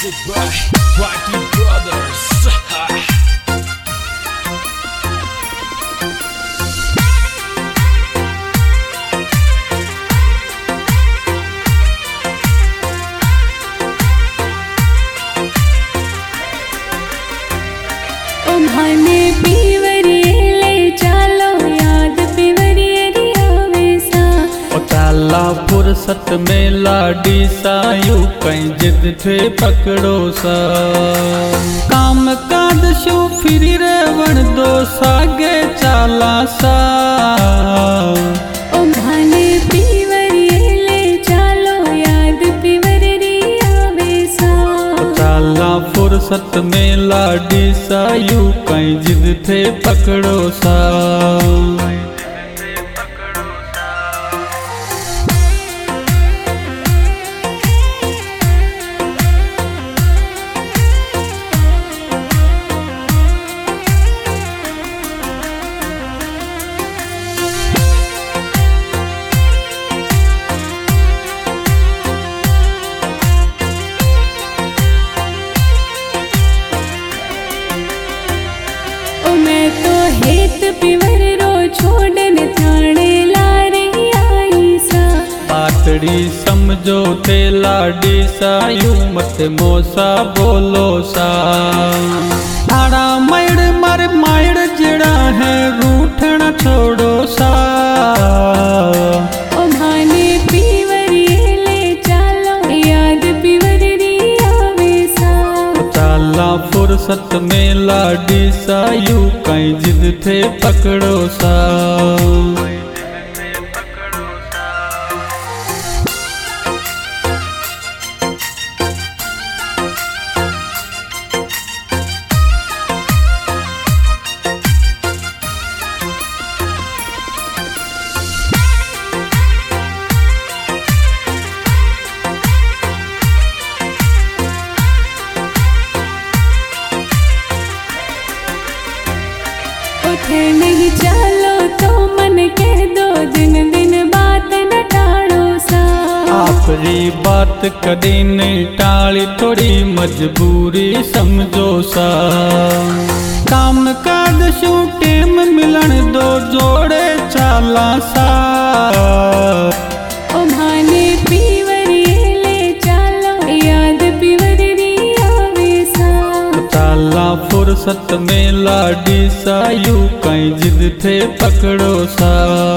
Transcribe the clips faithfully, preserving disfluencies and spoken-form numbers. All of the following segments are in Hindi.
Music by Whitey Brothers. उम्हाने पीवरिये ले चालो याद पीवरिये रियावेसा ओ चाला फुर्सत में लाडी सायु कहीं जिद थे पकड़ो सा काम काद शू फिरी रेवण दो सागे चाला सा उम्हाने पीवरिये ले चालो याद पीवरिये रियावेसा चाला फुर्सत में लाडी सायु कहीं जिद थे पकड़ो सा मैं तो हेत पिवर रो छोड़न थाने ला रही आई सा पातड़ी समझो ते लाडी सायु मत मोसा बोलो सा थाड़ा मैड़ मर मायड़ जड़ा है रूठना छोड़ो सा उम्हाने पीवरिये ले चालो याद पीवरिये आवेसा चाला फुर्सत में लाडी सायु कहीं जिद थे पकड़ो सा उठे नहीं चालो तो मन कह दो दिन दिन बात न टाड़ो सा आपरी बात कदी नहीं टाली थोड़ी मजबूरी समझो सा काम काद शू टेम मिलन दो जोड़े चाला सा उम्हाने पीवरिये ले चालो याद पीवरिये आवेसा चाला फुर्सत में लाडी सायु कहीं जिद थे पकड़ो सा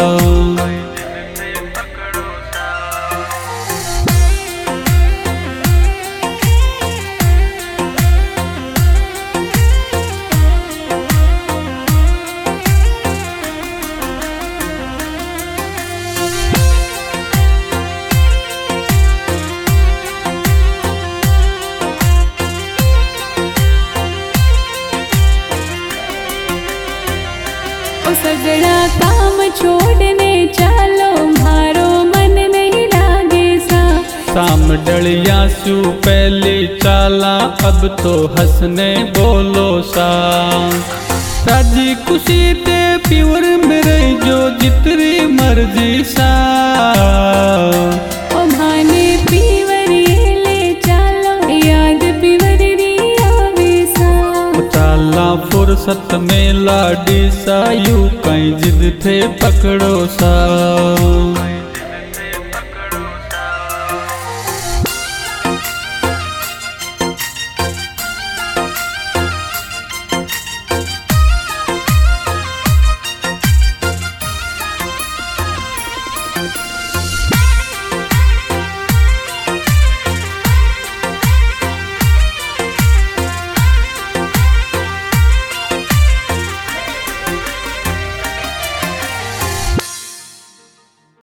सगड़ा काम छोड़ने चालो मारो मन नहीं लागे सा शाम डलिया सू पहले चाला अब तो हंसने बोलो सा राजी खुशी ते प्योर मेरे जो जितनी मर्जी सा उम्हाने पीवरिये ले चालो याद पीवरिये आवेसा चाला फुर्सत में लाडी सायु कहीं जिद थे पकड़ो सा।